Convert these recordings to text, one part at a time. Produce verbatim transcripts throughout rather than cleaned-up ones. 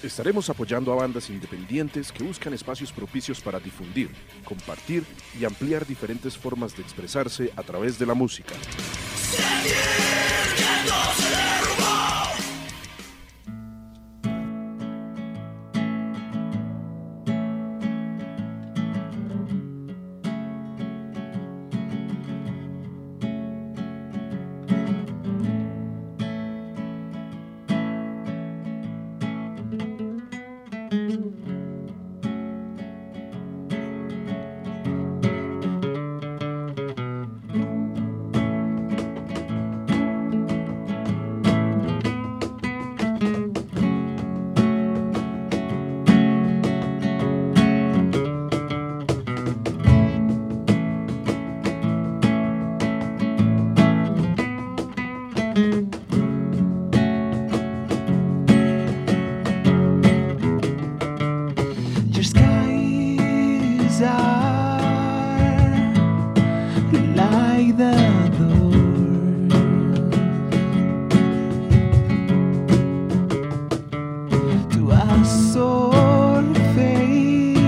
Estaremos apoyando a bandas independientes que buscan espacios propicios para difundir, compartir y ampliar diferentes formas de expresarse a través de la música. Your skies are like the door to a soul face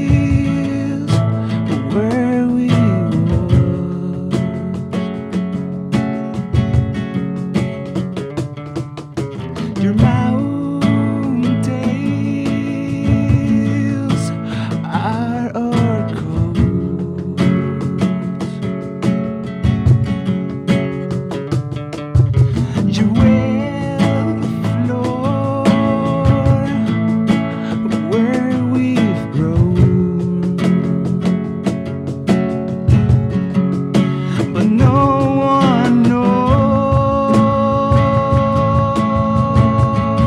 where we were. Your mountains are our coast. Your wealth floor where we've grown, but no one knows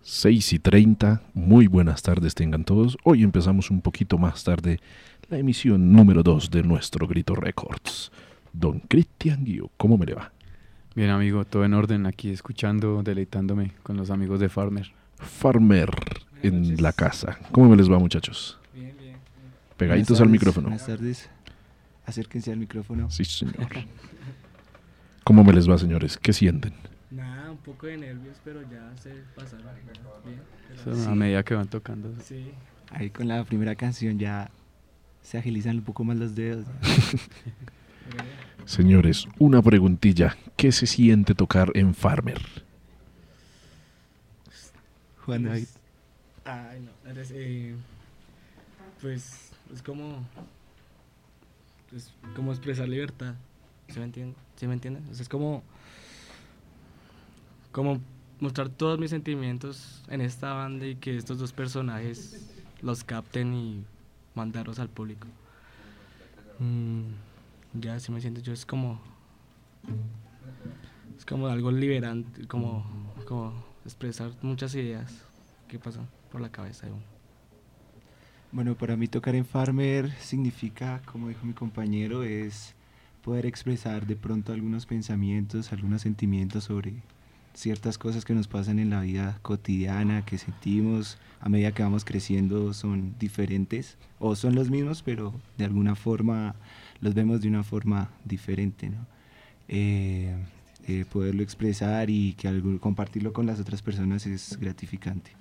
seis y treinta, muy buenas tardes tengan todos. Hoy empezamos un poquito más tarde la emisión número dos de nuestro Grito Records. Don Cristian Guío, ¿cómo me le va? Bien, amigo, todo en orden, aquí escuchando, deleitándome con los amigos de Farmer. Farmer en la casa. ¿Cómo me les va, muchachos? Bien, bien. Pegaditos Buenas al tardes, micrófono. Buenas tardes. Acérquense al micrófono. Sí, señor. ¿Cómo me les va, señores? ¿Qué sienten? Nada, un poco de nervios, pero ya se pasaron. Bien. Eso, Sí. A medida que van tocando. Sí. Ahí con la primera canción ya se agilizan un poco más los dedos. Señores, una preguntilla. ¿Qué se siente tocar en Farmer? Juan David. Ay, no. eres, eh, pues es como. Es como expresar libertad. ¿Sí me entienden? ¿Sí me entienden? O sea, es como. Como mostrar todos mis sentimientos en esta banda y que estos dos personajes los capten y mandarlos al público. Mm, ya, si me siento yo, es como. Es como algo liberante, como, como expresar muchas ideas que pasan por la cabeza de uno. Bueno, para mí tocar en Farmer significa, como dijo mi compañero, es poder expresar de pronto algunos pensamientos, algunos sentimientos sobre ciertas cosas que nos pasan en la vida cotidiana, que sentimos a medida que vamos creciendo son diferentes o son los mismos, pero de alguna forma los vemos de una forma diferente, ¿no? Eh, eh, poderlo expresar y que algo, compartirlo con las otras personas es gratificante.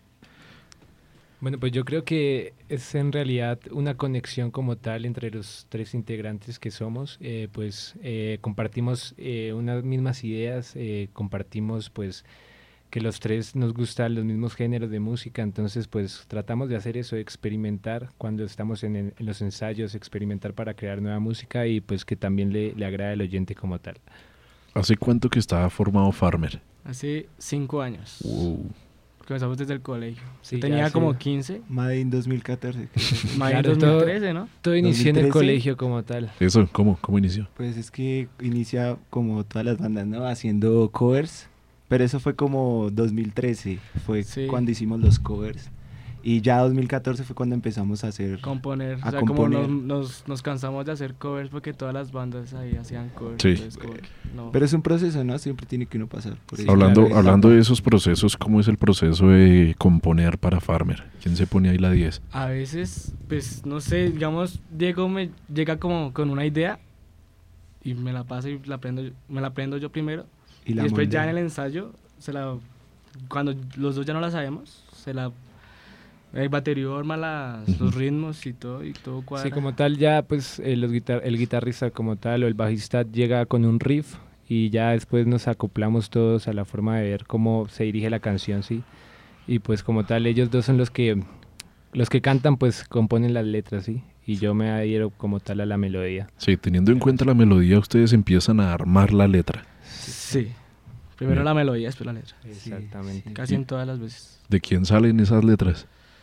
Bueno, pues yo creo que es en realidad una conexión como tal entre los tres integrantes que somos, eh, pues eh, compartimos eh, unas mismas ideas, eh, compartimos pues que los tres nos gustan los mismos géneros de música, entonces pues tratamos de hacer eso, experimentar cuando estamos en, en los ensayos, experimentar para crear nueva música y pues que también le, le agrade al oyente como tal. ¿Hace cuánto que está formado Farmer? Hace cinco años. Wow. Comenzamos desde el colegio. Sí, Yo ya tenía hace- como quince. Made in dos mil catorce. Más Claro, en todo- dos mil trece, ¿no? Todo inició en el dos mil trece. colegio como tal. ¿Eso? ¿Cómo? ¿Cómo inició? Pues es que inicia como todas las bandas, ¿no? Haciendo covers, pero eso fue como dos mil trece, fue Sí. cuando hicimos los covers. Y ya dos mil catorce fue cuando empezamos a hacer... Componer. A o sea, componer. como nos, nos, nos cansamos de hacer covers porque todas las bandas ahí hacían covers. Sí. entonces como que no. Pero es un proceso, ¿no? Siempre tiene que uno pasar por Sí, eso. hablando claro, hablando de esos procesos, ¿cómo es el proceso de componer para Farmer? ¿Quién se pone ahí la diez? A veces, pues, no sé, digamos, Diego me llega como con una idea y me la pasa y la aprendo, yo- me la aprendo yo primero. Y Y, la después ya en moldea. el ensayo, se la, cuando los dos ya no la sabemos, se la... El batería arma las, Ujú. los ritmos y todo, y todo cuadra. Sí, como tal ya pues eh, los guitar- el guitarrista como tal o el bajista llega con un riff y ya después nos acoplamos todos a la forma de ver cómo se dirige la canción, sí. Y pues como tal ellos dos son los que los que cantan pues componen las letras, sí. Y yo me adhiero como tal a la melodía. Sí, teniendo en cuenta la melodía, ustedes empiezan a armar la letra. Sí. Primero Bien. la melodía, después la letra. Sí, Exactamente. sí. Casi en todas las veces. ¿De quién salen esas letras?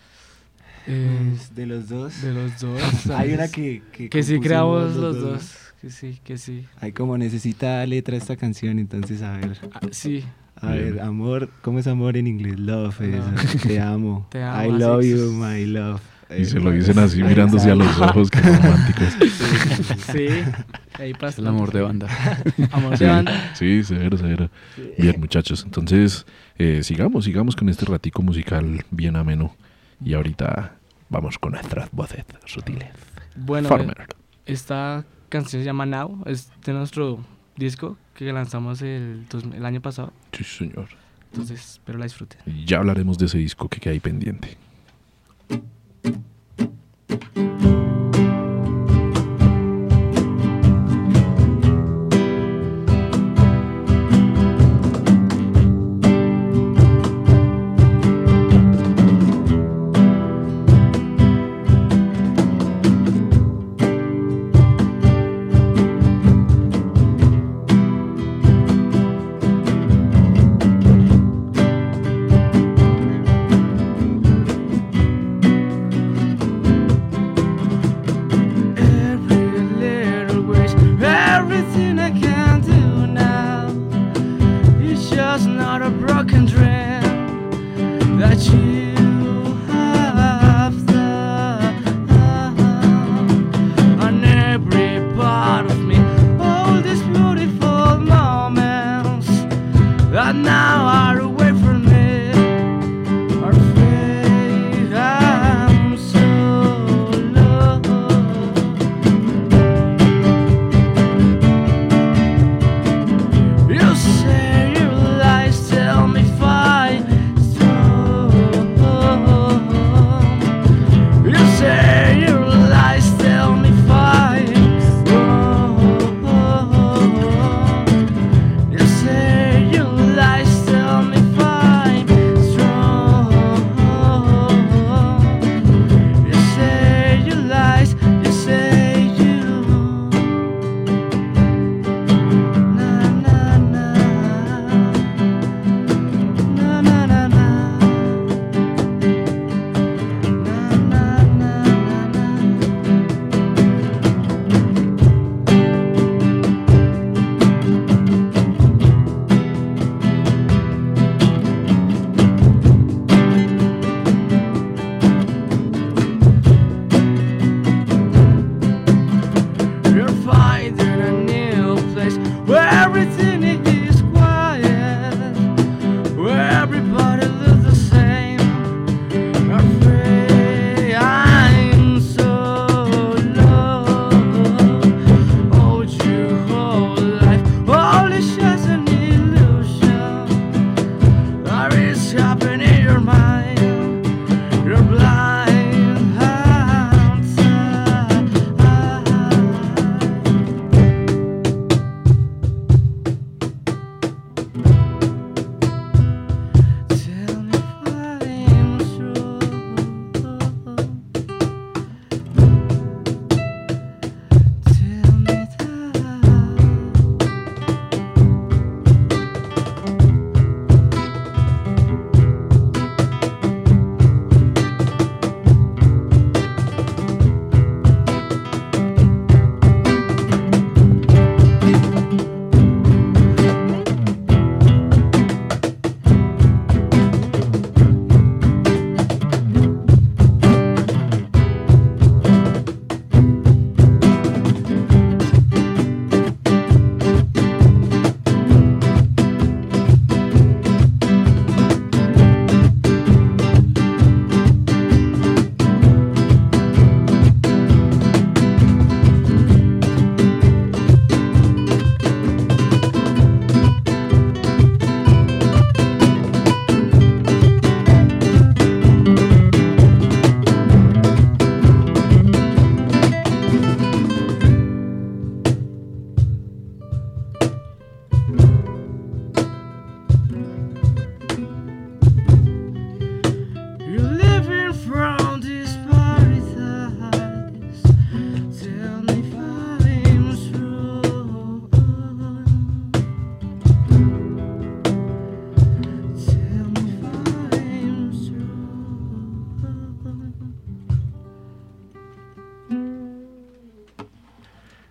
Pues, de los dos. De los dos. Hay una que... Que, Que sí compusimos creamos los dos. Que sí, que sí. Hay como necesita letra esta canción, entonces a ver... Ah, sí. A Bien. ver, amor, ¿cómo es amor en inglés? Love, es, Love. te amo. Te amo, I así love es. you, my love. Y se lo dicen así mirándose a los ojos, que románticos. Sí. Ahí pasa. Es el amor de banda. Amor Sí, de banda. sí, severo, severo. Bien, muchachos, entonces eh, sigamos, sigamos con este ratico musical bien ameno. Y ahorita vamos con nuestras voces sutiles. Bueno, Farmer. esta canción se llama Now. Es de nuestro disco que lanzamos el, dos- el año pasado. Sí, señor. Entonces, espero la disfruten. Ya hablaremos de ese disco que queda ahí pendiente.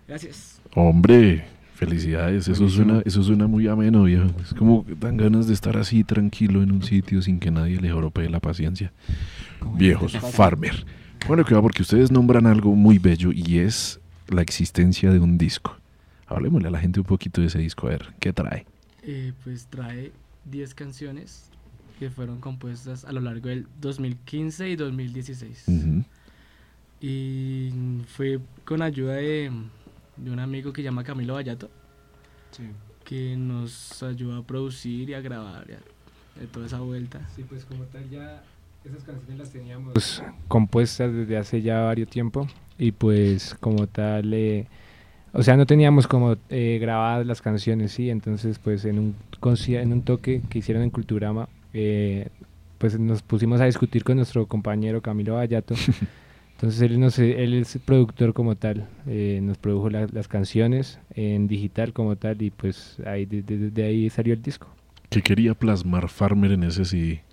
Gracias. Hombre, felicidades, eso Buenísimo. suena, eso suena muy ameno, viejo. Es como que dan ganas de estar así tranquilo en un sitio sin que nadie le joropee la paciencia. Como Viejos, te pasa. Farmer. Bueno, que va porque ustedes nombran algo muy bello y es la existencia de un disco. Hablemosle a la gente un poquito de ese disco, a ver, ¿qué trae? Eh, pues trae diez canciones que fueron compuestas a lo largo del dos mil quince y dos mil dieciséis. Ujú. Y fue con ayuda de, de un amigo que se llama Camilo Vallato, Sí. que nos ayudó a producir y a grabar y a- de toda esa vuelta. Sí, pues como tal ya esas canciones las teníamos pues, compuestas desde hace ya varios tiempo y pues como tal, eh, o sea, no teníamos como eh, grabadas las canciones, sí, entonces pues en un, conci- en un toque que hicieron en Culturama, eh, pues nos pusimos a discutir con nuestro compañero Camilo Vallato. Entonces él, nos, él es productor como tal, eh, nos produjo la- las canciones en digital como tal y pues ahí, de, de- de ahí salió el disco. ¿Qué quería plasmar Farmer en ese C D?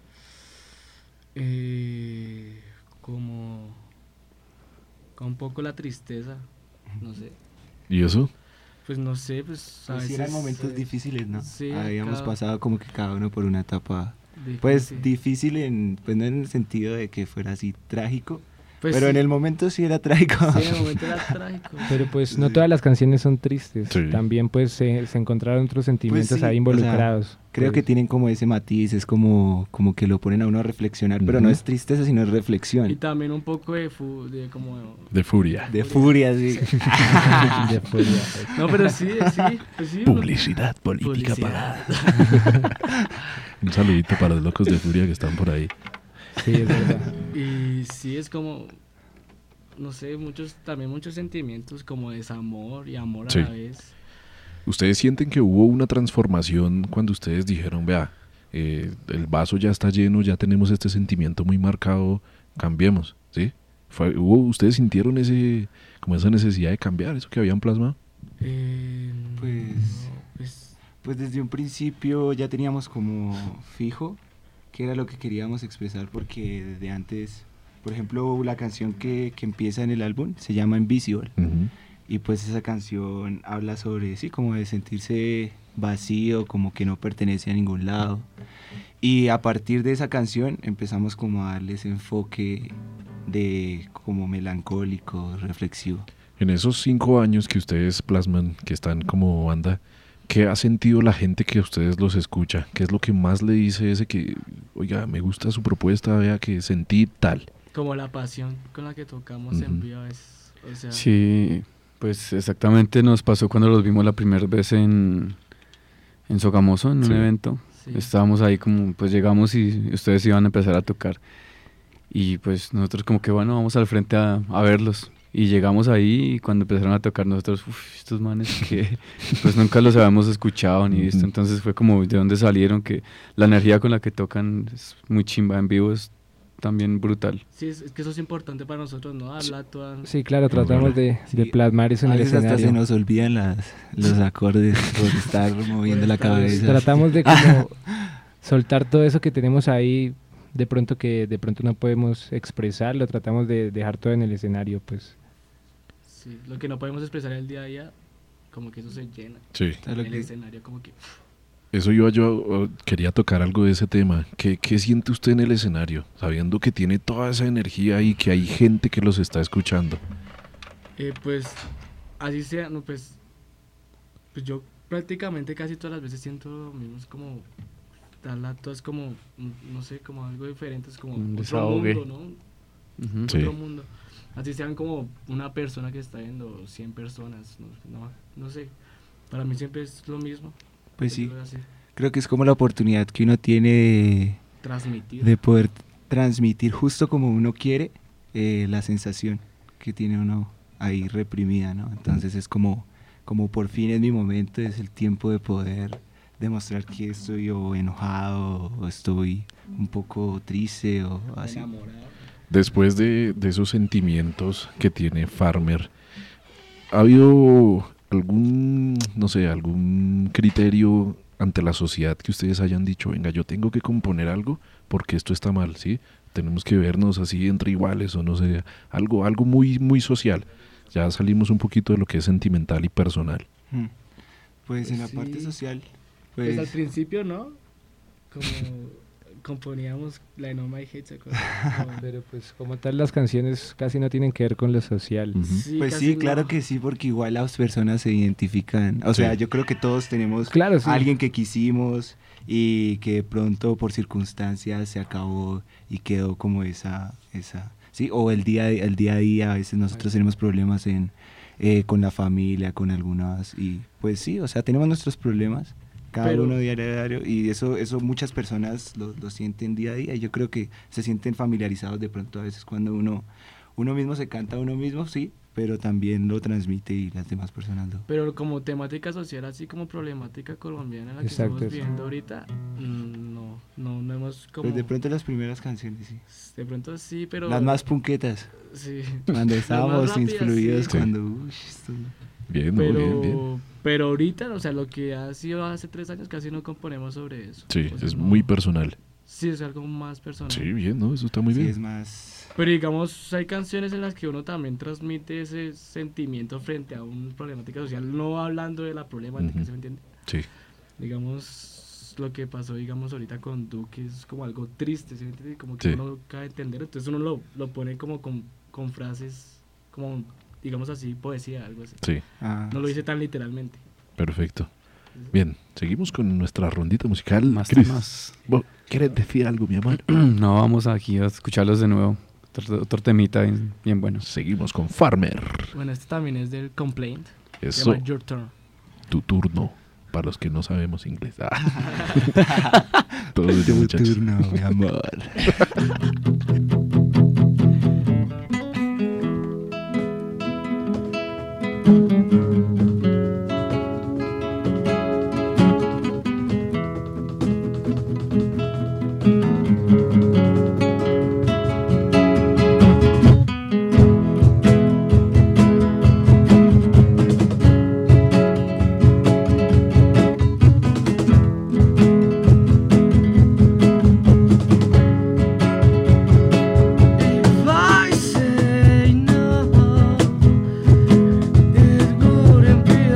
Eh, como, como un poco la tristeza, no sé. ¿Y eso? Pues no sé, pues a Pues sí veces... eran momentos eh, difíciles, ¿no? sí, Habíamos cada- pasado como que cada uno por una etapa, difícil. pues difícil en, pues no en el sentido de que fuera así trágico, Pues pero sí, en el momento sí era trágico. sí, en el momento era trágico. Pero pues no Sí. todas las canciones son tristes, Sí. también pues se, se encontraron otros sentimientos sí, ahí o sea, involucrados. Creo que pues. tienen como ese matiz, es como, como que lo ponen a uno a reflexionar, pero no Ujú. es tristeza, sino es Y reflexión. también un poco de, fu de como... De furia. De furia, sí. De furia. No, pero sí, sí, pues sí. uno- Publicidad política Publicidad. pagada. Un saludito para los locos de furia que están por ahí. Sí, es verdad. Y sí, es como, no sé, muchos, también muchos sentimientos como desamor y amor Sí. a la vez. ¿Ustedes sienten que hubo una transformación cuando ustedes dijeron, vea, eh, el vaso ya está lleno, ya tenemos este sentimiento muy marcado, cambiemos, ¿sí? Fue, hubo, ¿Ustedes sintieron ese, como esa necesidad de cambiar, eso que habían plasmado? Eh, Pues- no, pues, Pues desde un principio ya teníamos como fijo qué era lo que queríamos expresar, porque desde antes, por ejemplo, la canción que, que empieza en el álbum se llama Invisible. Ujú. Y pues esa canción habla sobre, sí, como de sentirse vacío, como que no pertenece a ningún lado. Y a partir de esa canción empezamos como a darle ese enfoque de como melancólico, reflexivo. En esos cinco años que ustedes plasman, que están como banda, ¿qué ha sentido la gente que a ustedes los escucha? ¿Qué es lo que más le dice ese que, oiga, me gusta su propuesta, vea que sentí tal? como la pasión con la que tocamos Ujú. en vivo a veces. O sea, Sí, pues exactamente nos pasó cuando los vimos la primera vez en, en Sogamoso, en un Sí. evento. sí. Estábamos ahí como, pues llegamos y ustedes iban a empezar a tocar. Y pues nosotros como que bueno, vamos al frente a, a verlos. Y llegamos ahí y cuando empezaron a tocar nosotros, uff, estos manes que pues nunca los habíamos escuchado ni visto. Ujú. Entonces fue como de dónde salieron, que la energía con la que tocan es muy chimba, en vivo es también brutal. Sí, es, es que eso es importante para nosotros, ¿no? Hablar toda... Sí, claro, tratamos de, de Sí, plasmar eso en A el veces hasta escenario. se nos olvidan las, los acordes por estar moviendo la cabeza. Tratamos de como soltar todo eso que tenemos ahí, de pronto que de pronto no podemos expresarlo, tratamos de dejar todo en el escenario, pues. Sí, lo que no podemos expresar el día a día, como que eso se llena. Sí. ¿Sabes lo El que- escenario como que... Eso yo, yo oh, quería tocar algo de ese tema. ¿Qué, ¿Qué siente usted en el escenario? Sabiendo que tiene toda esa energía y que hay gente que los está escuchando. Eh, pues, así sea, no, pues, pues yo prácticamente casi todas las veces siento lo mismo, es como, Talato es como, mm, no sé, como algo diferente, es como Un otro desahogue. mundo, ¿no? Ujú. Sí. Otro mundo. Así sean como una persona que está viendo cien personas, no, no, no sé, para mí siempre es lo mismo. Pues sí, decirlo así, creo que es como la oportunidad que uno tiene de, transmitir. de poder transmitir justo como uno quiere eh, la sensación que tiene uno ahí reprimida, ¿no? Entonces es como, como por fin es mi momento, es el tiempo de poder demostrar que estoy o enojado o estoy un poco triste o así. enamorado. Después de, de esos sentimientos que tiene Farmer, ¿ha habido algún, no sé, algún criterio ante la sociedad que ustedes hayan dicho, venga, yo tengo que componer algo porque esto está mal, ¿sí? Tenemos que vernos así entre iguales o no sé, algo, algo muy, muy social. Ya salimos un poquito de lo que es sentimental y personal. Hmm. Pues en la Sí. parte social, Pues, al pues... principio, ¿no? Como componíamos la de No My Hate, ¿se acuerdan? Como- Pero pues como tal las canciones casi no tienen que ver con lo social. Ujú. Sí, Pues casi sí, no. claro que sí, porque igual las personas se identifican. O Sí. sea, yo creo que todos tenemos Claro, sí. a alguien que quisimos y que de pronto por circunstancias se acabó y quedó como esa, esa, sí, o el día, el día a día, a veces nosotros tenemos problemas en, eh, con la familia, con algunas, y pues sí, o sea, tenemos nuestros problemas, cada Pero- uno diario a diario, y eso, eso muchas personas lo, lo sienten día a día, y yo creo que se sienten familiarizados de pronto a veces cuando uno, uno mismo se canta a uno mismo, sí, pero también lo transmite y las demás personas lo... Pero como temática social, así como problemática colombiana en la que Exacto, estamos sí. viviendo ahorita, mm, no, no, no hemos como... Pues de pronto las primeras canciones, sí. de pronto sí, pero... Las más punquetas, Sí. cuando Las estábamos más rápidas, influidos, sí. cuando... uy, esto- Bien, ¿no? Pero, bien, bien. pero ahorita, o sea, lo que ha sido hace tres años, casi no componemos sobre eso. Sí, O sea, es no- muy personal. Sí, es algo más personal. Sí, bien, ¿no? Eso está muy sí, bien. es más... Pero digamos, hay canciones en las que uno también transmite ese sentimiento frente a una problemática social, no hablando de la problemática, Ujú. ¿se me entiende? Sí, Digamos, lo que pasó, digamos, ahorita con Duque es como algo triste, ¿se me entiende? Como que Sí. uno cabe entender, entonces uno lo, lo pone como con, con frases, como, digamos así, poesía, algo así. sí, ah, No lo dice tan literalmente. perfecto. Bien, seguimos con nuestra rondita musical. Más Chris, temas. ¿vos ¿quieres decir algo, mi amor? No, vamos aquí a escucharlos de nuevo. Otro, otro temita bien, bien bueno. Seguimos con Farmer. Bueno, este también es del Complaint. Se Eso, llama Your Turn. tu turno. Para los que no sabemos inglés. Ah. Todos ellos, tu muchachos. turno, mi amor. If I say no, it wouldn't be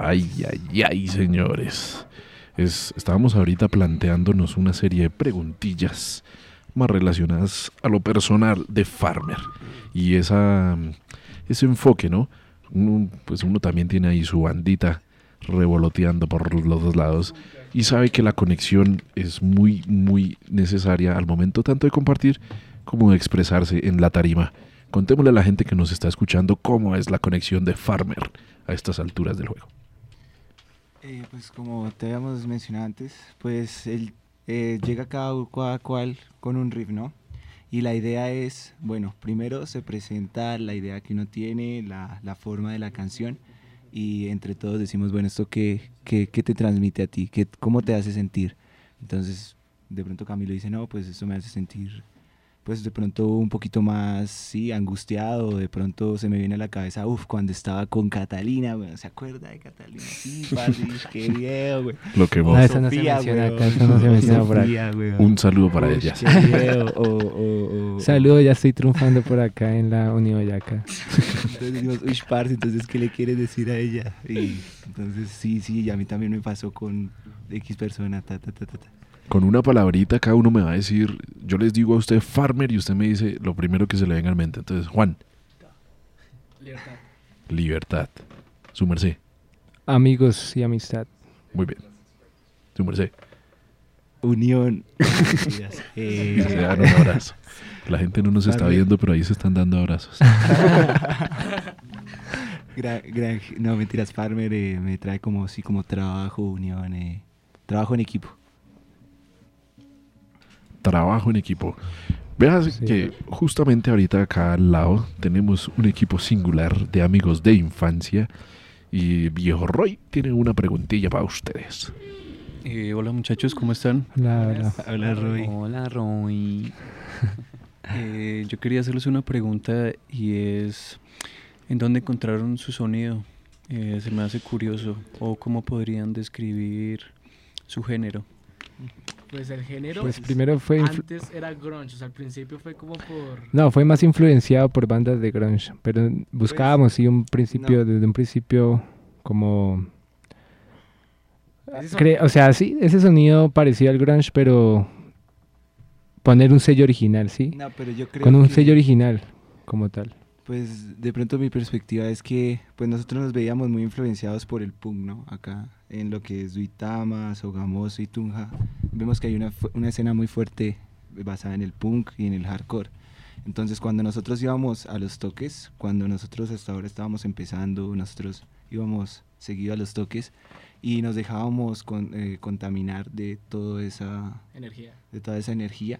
Ay, ay, ay, señores. Es, estábamos ahorita planteándonos una serie de preguntillas más relacionadas a lo personal de Farmer. Y esa, ese enfoque, ¿no? Uno, pues uno también tiene ahí su bandita revoloteando por los dos lados y sabe que la conexión es muy, muy necesaria al momento tanto de compartir como de expresarse en la tarima. Contémosle a la gente que nos está escuchando cómo es la conexión de Farmer a estas alturas del juego. Eh, pues como te habíamos mencionado antes, pues él eh, llega cada, cada cual con un riff, ¿no? Y la idea es, bueno, primero se presenta la idea que uno tiene, la, la forma de la canción, y entre todos decimos, bueno, ¿esto qué, qué, qué te transmite a ti? ¿Qué, ¿Cómo te hace sentir? Entonces, de pronto Camilo dice, no, pues esto me hace sentir, pues de pronto un poquito más, sí, angustiado, de pronto se me viene a la cabeza, uff, cuando estaba con Catalina, güey, ¿se acuerda de Catalina? Sí, parce, qué video, güey. Lo que O No, vos. eso no se Sofía, menciona weón. acá, eso no se O menciona por acá. Sofía, weón. Un saludo para Uy, ellas. qué video, o, o, o- Saludos, ya estoy triunfando por acá en la Uniboyacá. Entonces decimos, uy, parce, entonces, ¿qué le quieres decir a ella? Y entonces, sí, sí, y a mí también me pasó con X persona, ta, ta, ta, ta, ta. Con una palabrita cada uno me va a decir, yo les digo a usted Farmer y usted me dice lo primero que se le venga a la mente. Entonces, Juan, Libertad. libertad. Su merced. Amigos y amistad. Muy bien. Su merced. Unión. Que se eh, dan un abrazo. La gente no nos está Farmer. viendo, pero ahí se están dando abrazos. gran- gran- no, mentiras, Farmer eh, me trae como, sí, como trabajo, unión, eh, trabajo en equipo. Trabajo en equipo. Veas Sí. que justamente ahorita acá al lado tenemos un equipo singular de amigos de infancia. Y viejo Roy tiene una preguntilla para ustedes. Eh, hola muchachos, ¿cómo están? Hola, hola. Hola, Roy. Hola Roy. Eh, yo quería hacerles una pregunta y es, ¿en dónde encontraron su sonido? Eh, se me hace curioso. ¿O cómo podrían describir su género? Pues el género Pues primero fue... influ- antes era grunge, o sea, al principio fue como por... No, fue más influenciado por bandas de grunge, pero buscábamos sí un principio, no. desde un principio como... Ese cre- sonido- o sea, sí, ese sonido parecido al grunge, pero poner un sello original, ¿sí? No, pero yo creo Con un que, sello original como tal. pues de pronto mi perspectiva es que pues nosotros nos veíamos muy influenciados por el punk, ¿no? Acá en lo que es Duitama, Sogamoso y Tunja, vemos que hay una, fu- una escena muy fuerte basada en el punk y en el hardcore. Entonces cuando nosotros íbamos a los toques, cuando nosotros hasta ahora estábamos empezando, nosotros íbamos seguido a los toques y nos dejábamos con- eh, contaminar de toda esa Energía. de toda esa energía.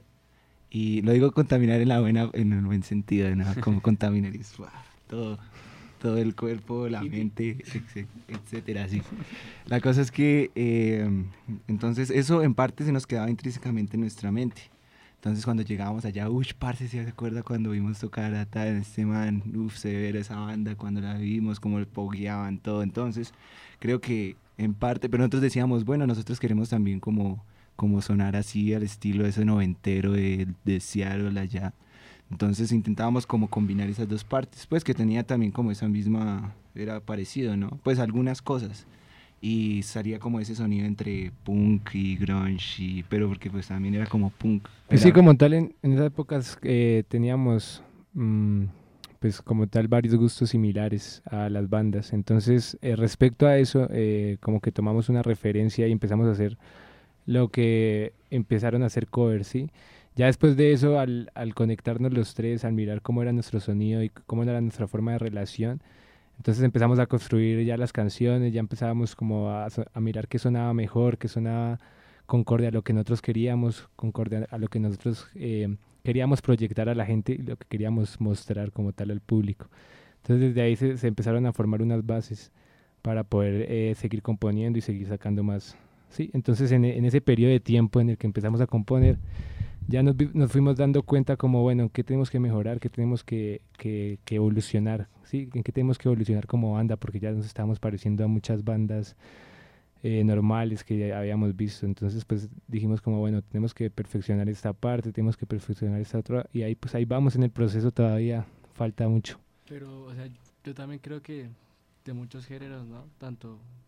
Y lo digo contaminar en la buena, en el buen sentido, ¿no? Como contaminar es ¡buah! todo, todo el cuerpo, la mente, etc- etcétera, así. La cosa es que eh, entonces eso en parte se nos quedaba intrínsecamente en nuestra mente. Entonces cuando llegábamos allá, uff, parce, ¿sí se acuerda cuando vimos tocar a tal, este man? Uff, severa esa banda, cuando la vimos, cómo le pogueaban, todo. Entonces creo que en parte, pero nosotros decíamos, bueno, nosotros queremos también como como sonar así al estilo ese noventero de, de Seattle allá. Entonces intentábamos como combinar esas dos partes, pues que tenía también como esa misma, era parecido, ¿no? Pues algunas cosas. Y salía como ese sonido entre punk y grunge, y, pero porque pues también era como punk. Pues Era- sí, como tal, en, en esas épocas eh, teníamos, mm, pues como tal, varios gustos similares a las bandas. Entonces, eh, respecto a eso, eh, como que tomamos una referencia y empezamos a hacer lo que empezaron a hacer covers, ¿sí? Ya después de eso, al, al conectarnos los tres, al mirar cómo era nuestro sonido y cómo era nuestra forma de relación, entonces empezamos a construir ya las canciones, ya empezábamos como a, so- a mirar qué sonaba mejor, qué sonaba concorde a lo que nosotros queríamos, concorde a lo que nosotros eh, queríamos proyectar a la gente y lo que queríamos mostrar como tal al público. Entonces desde ahí se, se empezaron a formar unas bases para poder eh, seguir componiendo y seguir sacando más. Sí, entonces en, e- en ese periodo de tiempo en el que empezamos a componer, ya nos, vi- nos fuimos dando cuenta como, bueno, en qué tenemos que mejorar, qué tenemos que, que, que evolucionar, ¿sí? En qué tenemos que evolucionar como banda, porque ya nos estábamos pareciendo a muchas bandas eh, normales que ya habíamos visto. Entonces, pues dijimos como, bueno, tenemos que perfeccionar esta parte, tenemos que perfeccionar esta otra, y ahí pues ahí vamos en el proceso, todavía falta mucho. Pero, o sea, yo también creo que de muchos géneros, ¿no? Tanto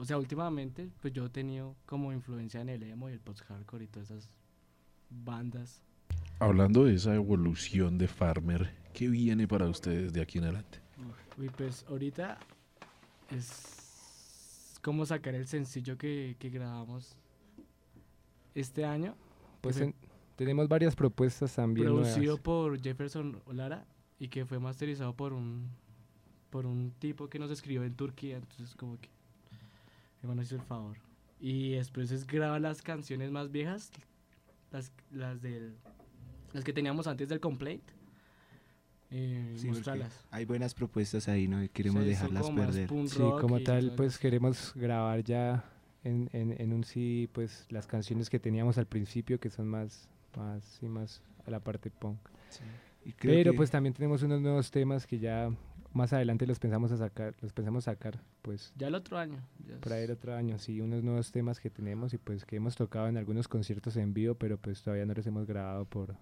o sea, últimamente, pues yo he tenido como influencia en el emo y el post-hardcore y todas esas bandas. Hablando de esa evolución de Farmer, ¿qué viene para ustedes de aquí en adelante? Uy, pues ahorita es como sacar el sencillo que, que grabamos este año, Pues Ujú. en- tenemos varias propuestas también producido nuevas. por Jefferson Olara y que fue masterizado por un por un tipo que nos escribió en Turquía, entonces como que el man hizo el favor. Y después es grabar las canciones más viejas, las las del las que teníamos antes del Complaint. Eh, Sí, porque mostrarlas. hay buenas propuestas ahí, ¿no? Y queremos O sea, hizo dejarlas como más perder. punk Sí, rock como y tal, todas pues las- queremos grabar ya en, en, en un C D, pues las canciones que teníamos al principio, que son más, más, sí, más a la parte punk. Y creo Pero que- pues también tenemos unos nuevos temas que ya más adelante los pensamos a sacar, los pensamos sacar, pues Ya el otro año. ya para es- el otro año, sí, unos nuevos temas que tenemos y pues que hemos tocado en algunos conciertos en vivo, pero pues todavía no los hemos grabado por,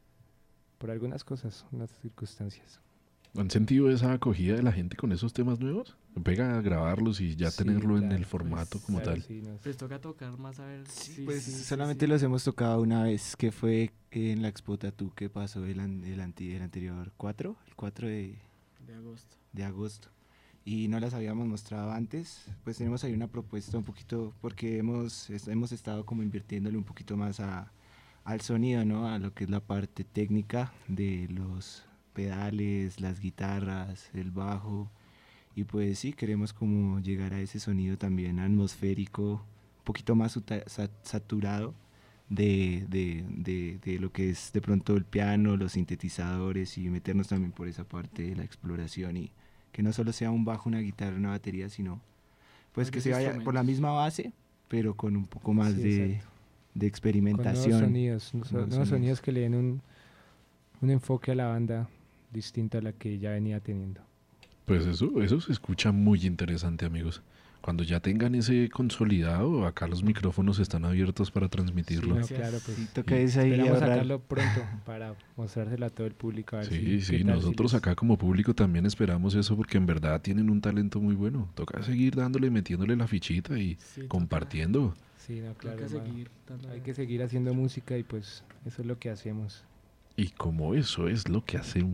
por algunas cosas, unas circunstancias. ¿Han sentido esa acogida de la gente con esos temas nuevos? Pega a grabarlos y ya Sí, tenerlo en claro, el formato pues, como Claro, tal. sí, nos- Pues toca tocar más a ver. si Pues sí, sí, solamente sí. los hemos tocado una vez, que fue en la Expo Tattoo que pasó el, an- el, anti- el anterior cuatro, el cuatro de, De agosto. de agosto. Y no las habíamos mostrado antes. Pues tenemos ahí una propuesta un poquito, porque hemos, es- hemos estado como invirtiéndole un poquito más a, al sonido, ¿no? A lo que es la parte técnica de los pedales, las guitarras, el bajo. Y pues sí, queremos como llegar a ese sonido también atmosférico, un poquito más suta- sa- saturado de, de, de, de lo que es de pronto el piano, los sintetizadores y meternos también por esa parte de la exploración y que no solo sea un bajo, una guitarra, una batería, sino pues que Varios se vaya por la instrumentos. misma base, pero con un poco más Sí, de, exacto. de con nuevos experimentación. sonidos, nuevos, nuevos nuevos sonidos. sonidos que le den un, un enfoque a la banda distinto a la que ya venía teniendo. Pues eso, eso se escucha muy interesante, amigos. Cuando ya tengan ese consolidado, acá los micrófonos están abiertos para transmitirlo. Sí, no, Gracias. claro, pues Sí, toca es ahí esperamos ahorrar. sacarlo pronto para mostrárselo a todo el público. A ver Sí, si, sí, qué tal, si nosotros les- acá como público también esperamos eso porque en verdad tienen un talento muy bueno. Toca seguir dándole, metiéndole la fichita y Sí, toca- compartiendo. Sí, no, claro, Toca hermano. seguir dándole- Hay que seguir haciendo música y pues eso es lo que hacemos. Y como eso es lo que hacemos.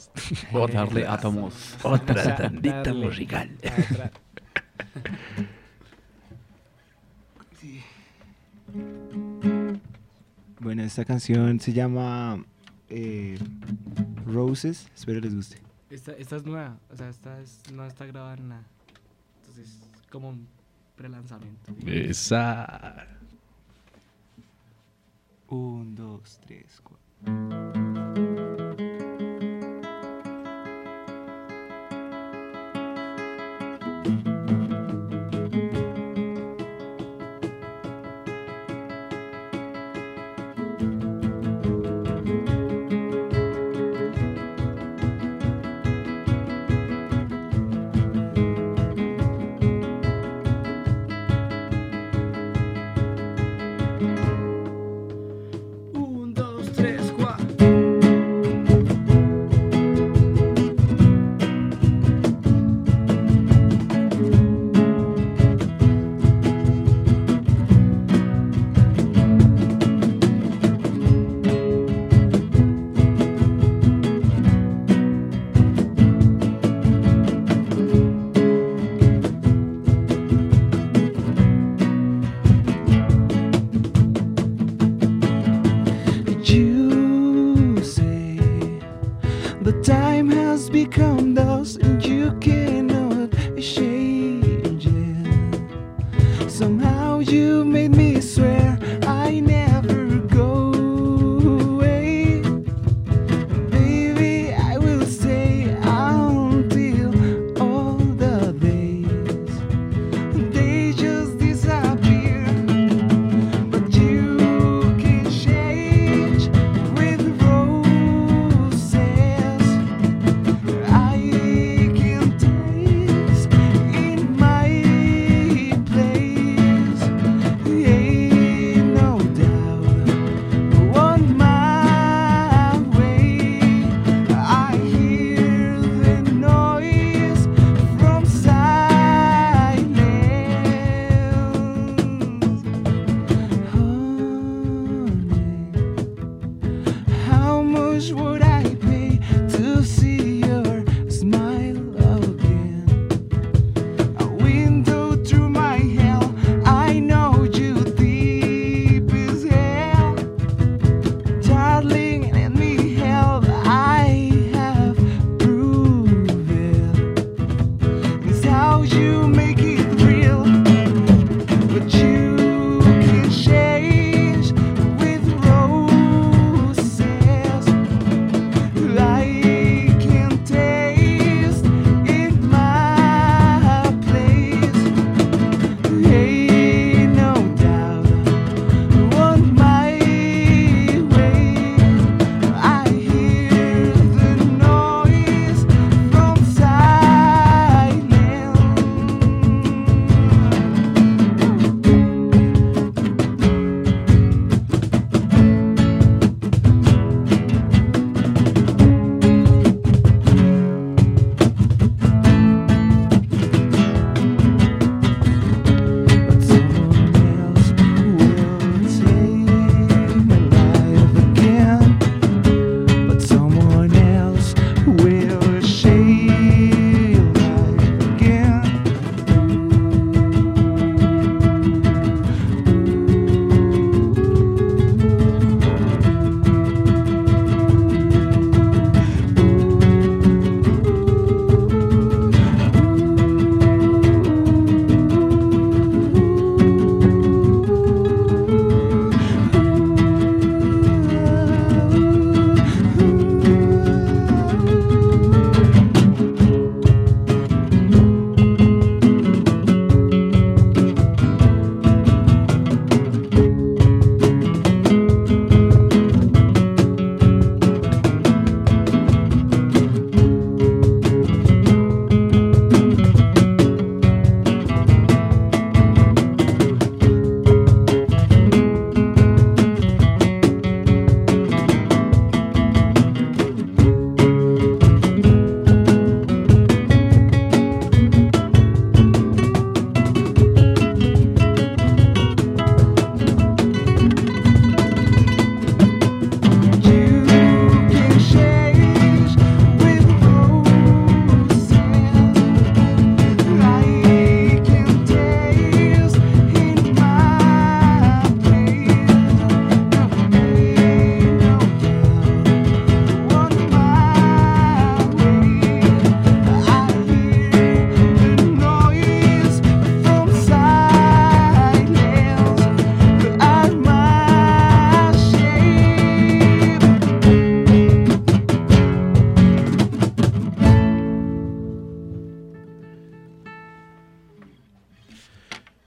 O darle átomos. Otra tandita musical. Bueno, esta canción se llama eh, Roses, espero les guste. Esta, esta es nueva, o sea, esta es, no está grabada en nada. Entonces, como un prelanzamiento. Esa. Un, dos, tres, cuatro. Un, dos, tres, cuatro.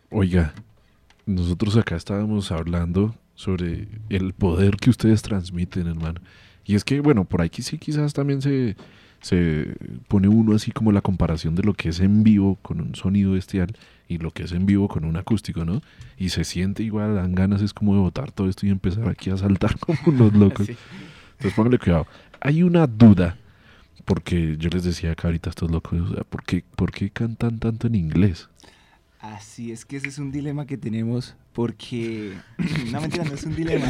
Oiga, nosotros acá estábamos hablando sobre el poder que ustedes transmiten, hermano. Y es que, bueno, por aquí sí quizás también se, se pone uno así como la comparación de lo que es en vivo con un sonido bestial y lo que es en vivo con un acústico, ¿no? Y se siente igual, dan ganas es como de botar todo esto y empezar aquí a saltar como unos locos. Sí. Entonces póngale cuidado. Hay una duda, porque yo les decía acá ahorita a estos locos, o sea, ¿por qué, por qué cantan tanto en inglés? Así es que ese es un dilema que tenemos porque... No, mentira, no es un dilema.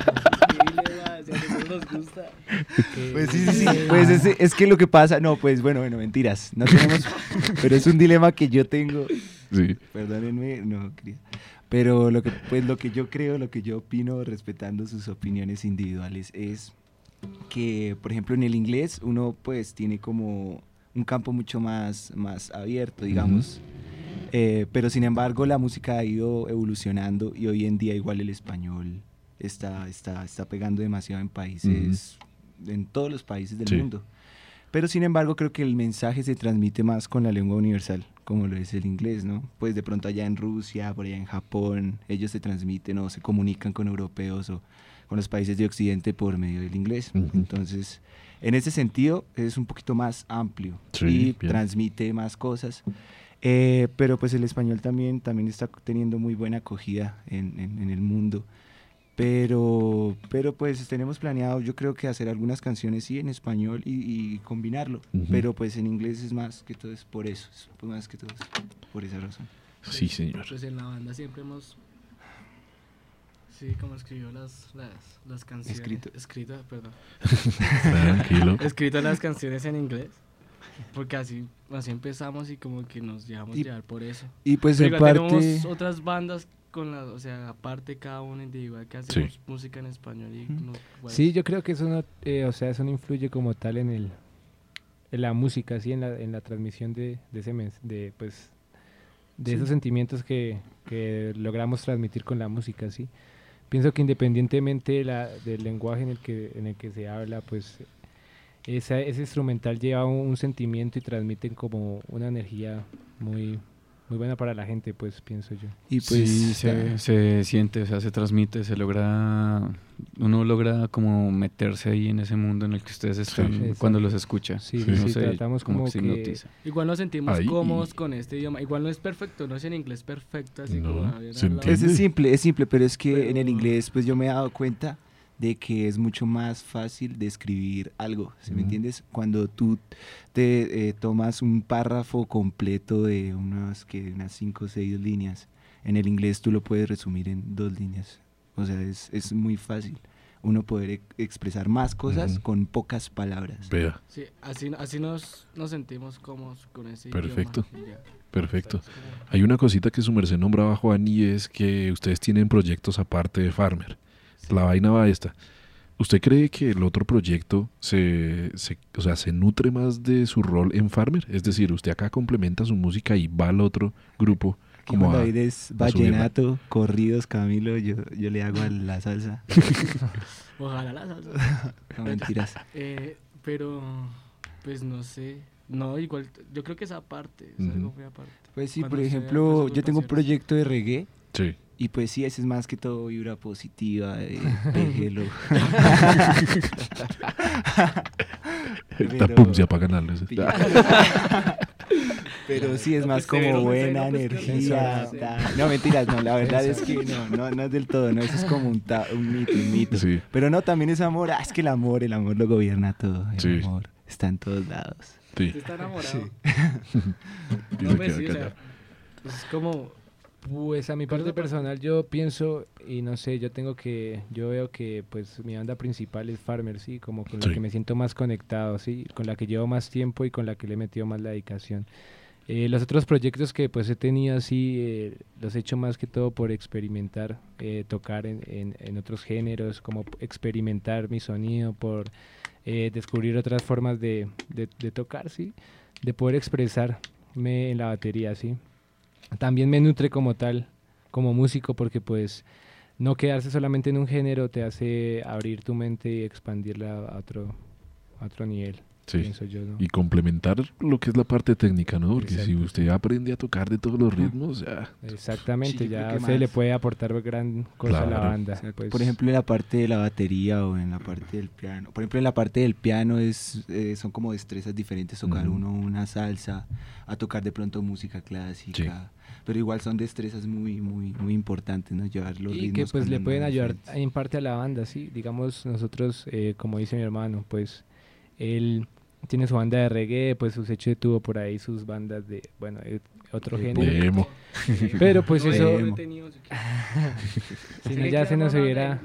Pues sí, sí, sí. Pues es, es que lo que pasa... No, pues bueno, bueno, mentiras. No tenemos... Pero es un dilema que yo tengo. Sí. Perdónenme, no, querida. Pero lo que, pues, lo que yo creo, lo que yo opino, respetando sus opiniones individuales, es que, por ejemplo, en el inglés uno pues tiene como un campo mucho más, más abierto, digamos. Eh, pero sin embargo la música ha ido evolucionando y hoy en día igual el español está, está, está pegando demasiado en países, en todos los países del Sí. mundo. Pero sin embargo creo que el mensaje se transmite más con la lengua universal, como lo es el inglés, ¿no? Pues de pronto allá en Rusia, por allá en Japón, ellos se transmiten o se comunican con europeos o con los países de Occidente por medio del inglés. Ujú. Entonces, en ese sentido es un poquito más amplio Sí, y bien. transmite más cosas. Eh, pero pues el español también, también está teniendo muy buena acogida en, en- en el mundo. Pero, pero pues tenemos planeado, yo creo que hacer algunas canciones sí en español y, y combinarlo. Ujú. Pero pues en inglés es más que todo es por eso, es más que todo es por esa razón. Sí, señor. Pues en la banda siempre hemos... Sí, como escribió las, las, las canciones... Escrito. Escrito, perdón. Tranquilo. Escrito las canciones en inglés. Porque así, así empezamos y como que nos dejamos Y- llevar por eso. Y pues Pero en igual parte... tenemos otras bandas con las, o sea, aparte cada una individual que hacemos música en español y Ujú. no, igual- Sí, yo creo que eso no, eh, o sea, eso no influye como tal en el, en la música, sí, en la, en la transmisión de, de ese mens- de pues, de Sí. esos sentimientos que, que logramos transmitir con la música, sí. Pienso que independientemente de la, del lenguaje en el que, en el que se habla, pues, esa, ese instrumental lleva un, un sentimiento y transmiten como una energía muy, muy buena para la gente, pues, pienso yo. Y pues Sí, se, se siente, o sea, se transmite, se logra, uno logra como meterse ahí en ese mundo en el que ustedes están Exacto. cuando los escucha. Sí, Sí. No sí, sé, tratamos como que se que- hipnotiza. Igual nos sentimos Ahí. cómodos con este idioma. Igual no es perfecto, no es en inglés perfecto, así No, como habían se hablado. entiende. es, es simple, es simple, pero es que en el Pero- inglés pues yo me he dado cuenta de que es mucho más fácil de escribir algo, ¿sí me Ujú. entiendes? Cuando tú te eh, tomas un párrafo completo de unas, que, unas cinco o seis líneas, en el inglés tú lo puedes resumir en dos líneas. O sea, es, es muy fácil uno poder e- expresar más cosas Ujú. con pocas palabras. Vea, Sí, así, así nos, nos sentimos cómodos con ese Perfecto. idioma. y ya. perfecto. Es como- Hay una cosita que su merced nombraba, Juan, y es que ustedes tienen proyectos aparte de Farmer. sí. La vaina va esta. ¿Usted cree que el otro proyecto se, se, o sea, se nutre más de su rol en Farmer? Es decir, usted acá complementa su música y va al otro grupo Aquí como cuando a... eres a subirla. vallenato, corridos, Camilo, yo, yo le hago a la salsa. Ojalá la salsa. No mentiras. Eh, pero, pues no sé. No, igual, yo creo que es aparte, es Ujú. algo muy aparte. Pues sí, Cuando por se ejemplo, hacen yo tengo un agrupaciones. proyecto de reggae Sí. y pues sí, ese es más que todo vibra positiva, de pégelo. Está Pero- pum, se apagan las luces. Pero sí, es No, más pues, severo como mensaje, buena no, pues, que energía. eso, sí. ta- No, mentiras, no, la verdad es que no, no, no es del todo, no, eso es como un, ta- un mito, un mito. Sí. Pero no, también es amor, ah, es que el amor, el amor lo gobierna todo, el Sí. amor está en todos lados. Sí. Usted está enamorado. Sí. Y No, se pues queda sí, o sea, callado. pues es como, Pues a mi parte Pero- personal yo pienso y no sé, yo tengo que, yo veo que pues mi banda principal es Farmer, sí, como con Sí. la que me siento más conectado, sí, con la que llevo más tiempo y con la que le he metido más la dedicación. Eh, los otros proyectos que pues he tenido así, eh, los he hecho más que todo por experimentar, eh, tocar en, en, en otros géneros, como p- experimentar mi sonido, por eh, descubrir otras formas de, de, de tocar, sí, de poder expresarme en la batería, sí. También me nutre como tal, como músico, porque pues no quedarse solamente en un género te hace abrir tu mente y expandirla a otro, a otro nivel. Sí. pienso yo, ¿no? Y complementar lo que es la parte técnica, ¿no? Porque si Exacto, usted sí. aprende a tocar de todos los ritmos, ya. Exactamente, Sí, yo creo ya que usted le más. puede aportar gran cosa a la Claro. banda. Exacto. pues. Por ejemplo, en la parte de la batería o en la parte del piano. Por ejemplo, en la parte del piano es eh, son como destrezas diferentes. Tocar Ujú. uno una salsa, a tocar de pronto música clásica. Pero igual son destrezas muy, muy, muy importantes, ¿no? Llevar los y ritmos que pues con le las pueden manos ayudar diferentes. en parte a la banda, sí. Digamos, nosotros, eh, como dice mi hermano, pues él tiene su banda de reggae, pues Useche tuvo por ahí sus bandas de, bueno, eh, otro De género. Demo. Pero pues No, eso, no he Emo. tenido, si si no, quiere ya que se nos hagamos hubiera,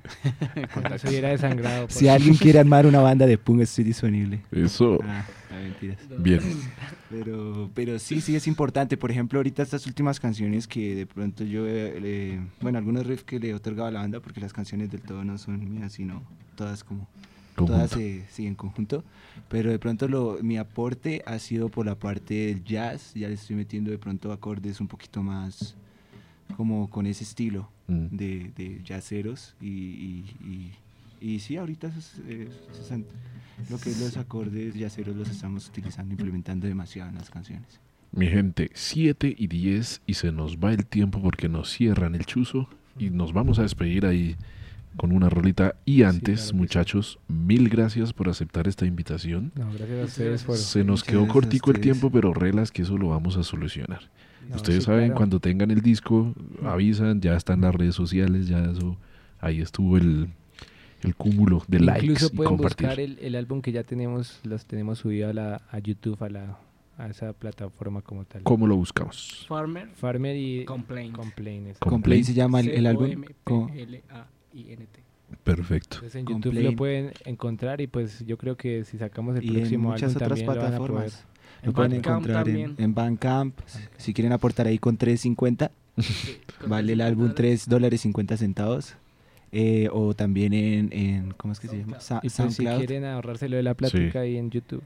una- se hubiera desangrado. Si por- alguien quiere armar una banda de punk, estoy disponible. Eso. Ah, ah, mentiras. Bien. Pero, pero sí, sí es importante. Por ejemplo, ahorita estas últimas canciones que de pronto yo, eh, le- bueno, algunos riffs que le he otorgado a la banda, porque las canciones del todo no son mías, sino todas como, todas Conjunto. se sí, en conjunto. Pero de pronto lo, mi aporte ha sido por la parte del jazz. Ya le estoy metiendo de pronto acordes un poquito más como con ese estilo Mm. de, de jazzeros y, y, y, y sí, ahorita esos, eh, esos an- lo que es los acordes jazzeros los estamos utilizando, implementando demasiado en las canciones. Mi gente, siete y diez y se nos va el tiempo porque nos cierran el chuzo y nos vamos a despedir ahí con una rolita. Y antes, claro que sí. muchachos, mil gracias por aceptar esta invitación. No, gracias a ustedes por... Se nos Muchas quedó gracias a cortico el ustedes. tiempo, pero relas que eso lo vamos a solucionar. No, Ustedes sí, saben, claro. cuando tengan el disco, avisan, ya están las redes sociales, ya eso, ahí estuvo el, el cúmulo de likes Incluso y pueden compartir. buscar el, el álbum que ya tenemos, los tenemos subido a, la, a YouTube, a, la, a esa plataforma como tal. ¿Cómo lo buscamos? Farmer Farmer y Complaint. Complain. es- Com- Complain se llama el, el álbum. Co- C O M P L A I N T. Perfecto. Entonces en YouTube Complain. lo pueden encontrar y pues yo creo que si sacamos el Y en próximo muchas álbum otras también lo van a poder. plataformas. Lo En pueden Bandcamp encontrar en, también. en Bandcamp. Si quieren aportar ahí con tres cincuenta, Sí, con vale el los álbum dólares. tres dólares cincuenta centavos. Eh, o también en, en, ¿cómo es que se llama? Sa- Y pues si SoundCloud. quieren ahorrárselo de la plática ahí en YouTube.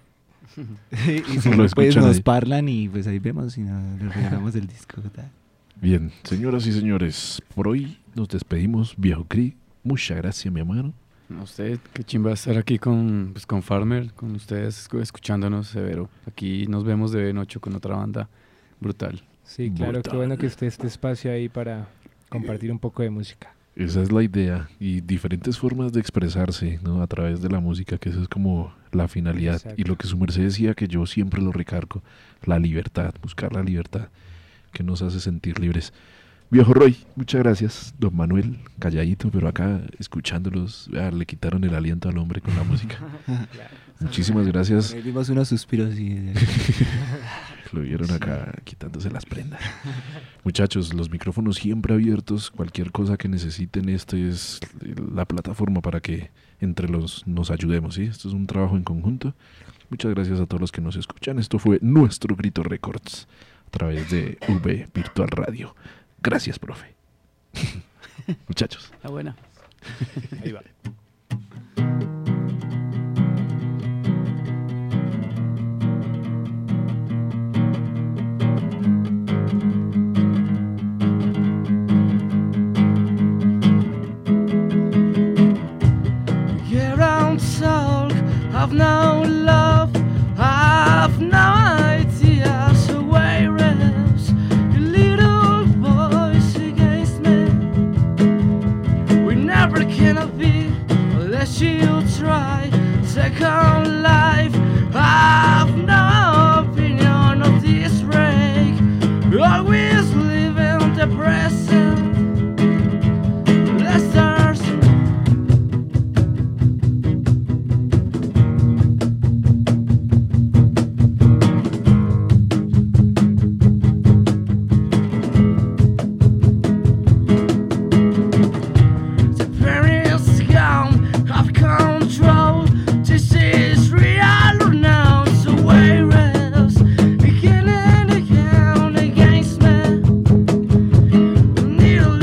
y si Lo no, pues escuchan nos ahí. parlan y pues ahí vemos y no, les regalamos el disco. tal. Bien, señoras y señores, por hoy nos despedimos, viejo Cri. Muchas gracias, mi hermano. A usted, qué chimba estar aquí con, pues, con Farmer, con ustedes escu- escuchándonos, severo. Aquí nos vemos de noche con otra banda brutal. Sí, claro, Brutal. qué bueno que esté este espacio ahí para compartir un poco de música. Esa es la idea y diferentes formas de expresarse, ¿no? A través de la música, que eso es como la finalidad. Exacto. Y lo que su merced decía, que yo siempre lo recargo, la libertad, buscar la libertad que nos hace sentir libres. Viejo Roy, muchas gracias. Don Manuel, calladito, pero acá escuchándolos, ah, le quitaron el aliento al hombre con la música. Muchísimas gracias. Ahí vimos unos suspiros y Lo vieron acá quitándose las prendas. Muchachos, los micrófonos siempre abiertos. Cualquier cosa que necesiten, esta es la plataforma para que entre los nos ayudemos, ¿sí? Esto es un trabajo en conjunto. Muchas gracias a todos los que nos escuchan. Esto fue Nuestro Grito Records a través de V Virtual Radio. Gracias, profe. Muchachos. La buena. Ahí va. Here I'm talk of no love, I've no idea. So where else the little voice against me? We never cannot be unless you try. Second life, I've no opinion of this break. Always live in the present. Let's start. The parents gone, have control. This is real now, so where else? Beginning again against me. Need a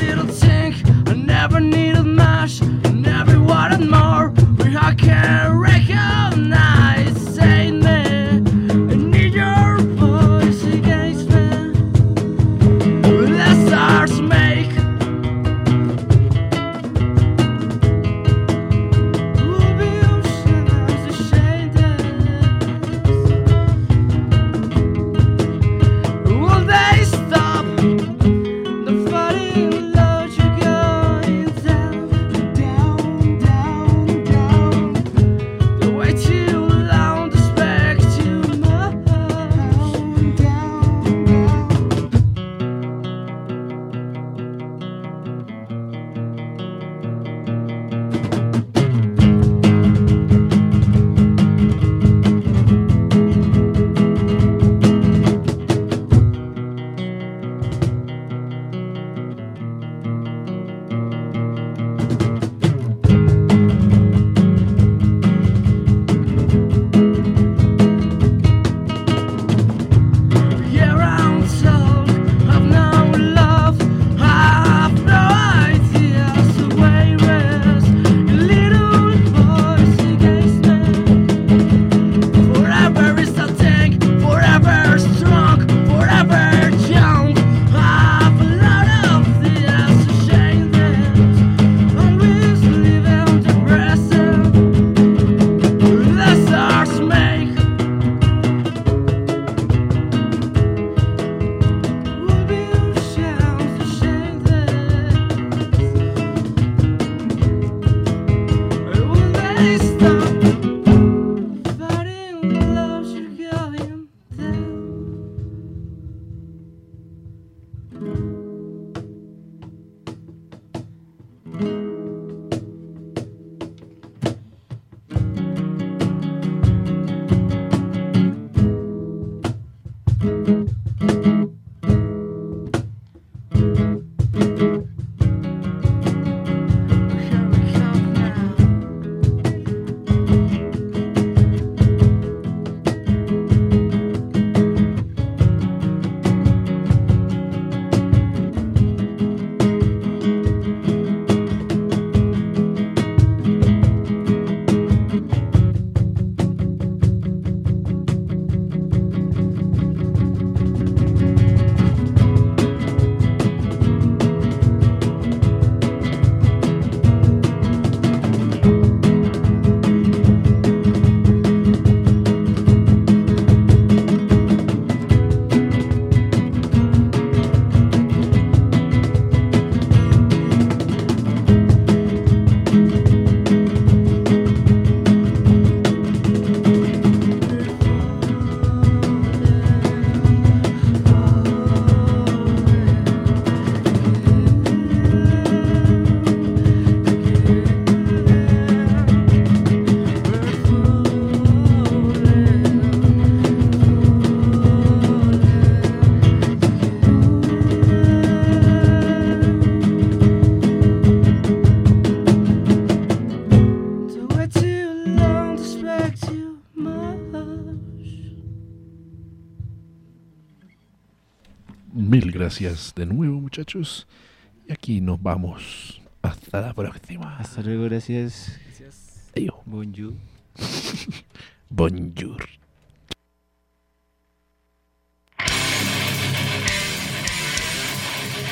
gracias de nuevo, muchachos. Y aquí nos vamos. Hasta la próxima. Hasta luego, gracias. Gracias. Adiós. Bonjour. Bonjour.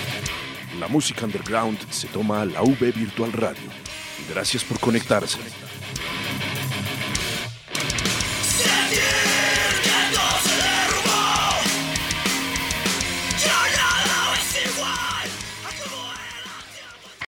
La música underground se toma a la V Virtual Radio. Gracias por conectarse.